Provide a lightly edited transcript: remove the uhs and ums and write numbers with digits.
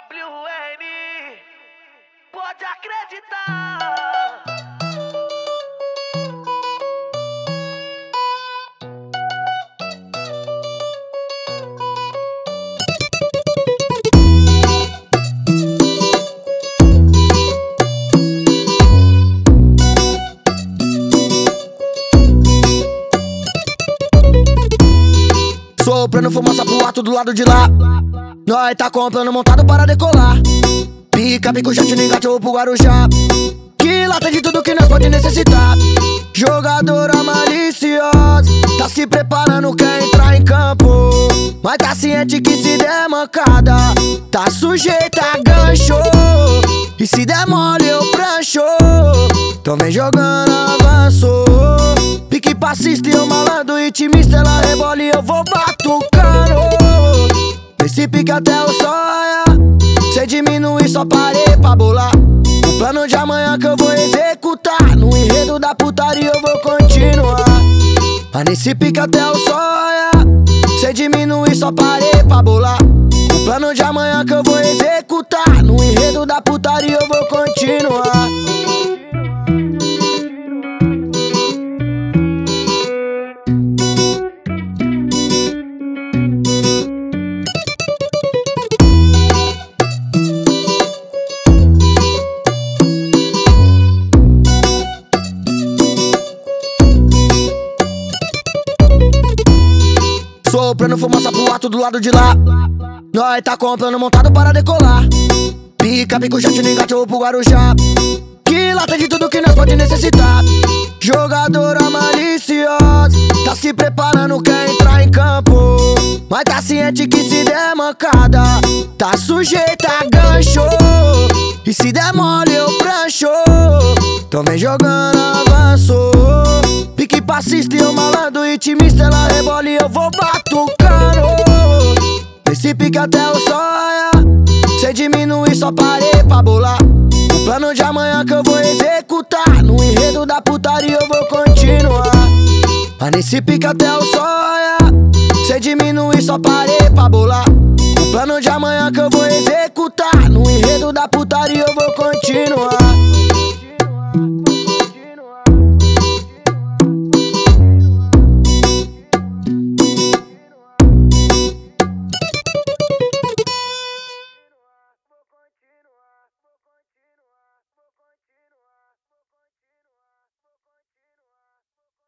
WN, pode acreditar. Soprando fumaça pro alto do lado de lá. Nós tá comprando montado para decolar. Pica, pico, jet, engate pro Guarujá. Que lá tem de tudo que nós pode necessitar. Jogadora maliciosa, tá se preparando, quer entrar em campo. Mas tá ciente que se der mancada, tá sujeita a gancho. E se der mole eu prancho. Então vem jogando avanço. Pique passista e eu malandro, intimista, ela rebola e eu vou batucando. Esse pique até o sonha. Cê diminui, só parei pra bolar. O plano de amanhã que eu vou executar. No enredo da putaria eu vou continuar. Mas nesse pique até o sonha. Cê diminui, só parei pra bolar. O plano de amanhã que eu vou executar. No enredo da putaria eu vou continuar. Soprando fumaça pro alto do lado de lá. Nós tá comprando montado para decolar. Pica, pico, jet, engate pro Guarujá. Que lá tem de tudo que nós pode necessitar. Jogadora maliciosa, tá se preparando, quer entrar em campo. Mas tá ciente que se der mancada, tá sujeita a gancho. E se der mole eu prancho. Então vem jogando avanço. Pique passista e eu malandro, intimista, ela rebola e eu vou batucando. Esse pique até o sonha. Cê diminui, só parei pra bolar. O plano de amanhã que eu vou executar. No enredo da putaria eu vou continuar. Mas nesse pique até o sonha. Cê diminui, só parei pra bolar. O plano de amanhã que eu vou executar. No enredo da putaria eu vou continuar.